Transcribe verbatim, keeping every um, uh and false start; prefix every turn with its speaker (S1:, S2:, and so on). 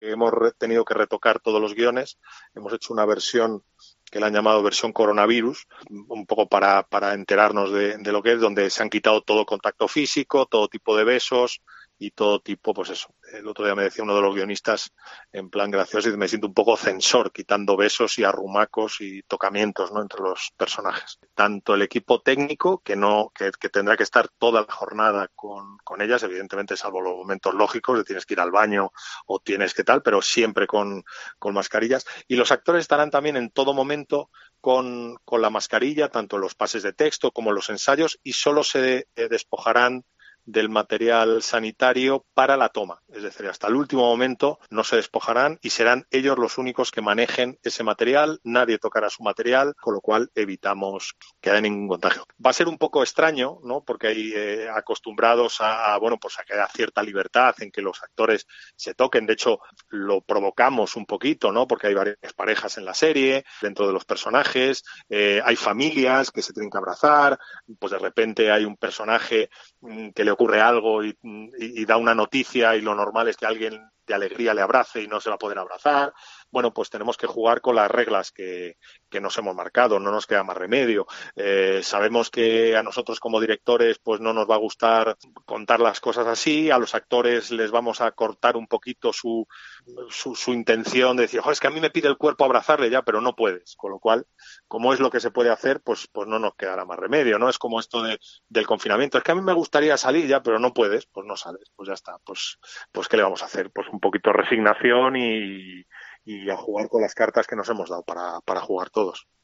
S1: que hemos re- tenido que retocar todos los guiones. Hemos hecho una versión que le han llamado versión coronavirus, un poco para, para enterarnos de, de lo que es, donde se han quitado todo contacto físico, todo tipo de besos y todo tipo, pues eso. El otro día me decía uno de los guionistas, en plan gracioso, y me siento un poco censor, quitando besos y arrumacos y tocamientos, ¿no?, entre los personajes. Tanto el equipo técnico, que no que, que tendrá que estar toda la jornada con, con ellas, evidentemente, salvo los momentos lógicos, de tienes que ir al baño o tienes que tal, pero siempre con, con mascarillas. Y los actores estarán también en todo momento con, con la mascarilla, tanto en los pases de texto como en los ensayos, y solo se eh, despojarán del material sanitario para la toma. Es decir, hasta el último momento no se despojarán y serán ellos los únicos que manejen ese material, nadie tocará su material, con lo cual evitamos que haya ningún contagio. Va a ser un poco extraño, ¿no?, porque hay eh, acostumbrados a, a, bueno, pues a que haya cierta libertad en que los actores se toquen. De hecho, lo provocamos un poquito, ¿no?, porque hay varias parejas en la serie, dentro de los personajes, eh, hay familias que se tienen que abrazar, pues de repente hay un personaje mmm, que le ocurre algo y, y, y da una noticia, y lo normal es que alguien de alegría le abrace y no se va a poder abrazar. Bueno, pues tenemos que jugar con las reglas que, que nos hemos marcado, no nos queda más remedio. Eh, sabemos que a nosotros como directores pues no nos va a gustar contar las cosas así, a los actores les vamos a cortar un poquito su, su, su intención de decir, oh, es que a mí me pide el cuerpo abrazarle ya, pero no puedes, con lo cual, como es lo que se puede hacer, pues, pues no nos quedará más remedio, ¿no? Es como esto de, del confinamiento, es que a mí me gustaría salir ya, pero no puedes, pues no sales, pues ya está, pues, pues ¿qué le vamos a hacer? Pues un poquito de resignación y, y a jugar con las cartas que nos hemos dado para, para jugar todos.